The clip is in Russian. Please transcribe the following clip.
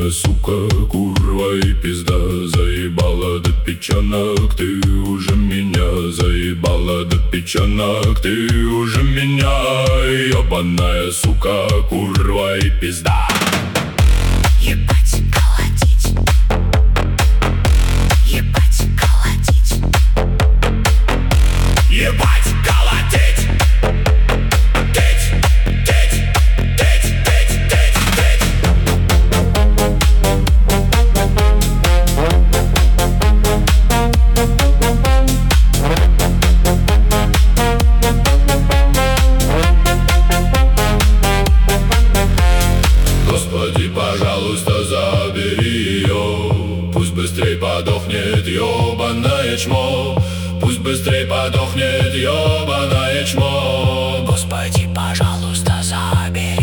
Ёбаная сука, курва и пизда. Заебала до печенок, ты уже меня. Заебала до печенок, ты уже меня. Ёбаная сука, курва и пизда. Ебать, колотить. Ебать, колотить. Ебать, колотить. Теть, теть, теть, теть, теть, теть. Господи, пожалуйста, забери ее. Пусть быстрей подохнет ёбаное чмо. Пусть быстрей подохнет ёбаное чмо. Господи, пожалуйста, забери.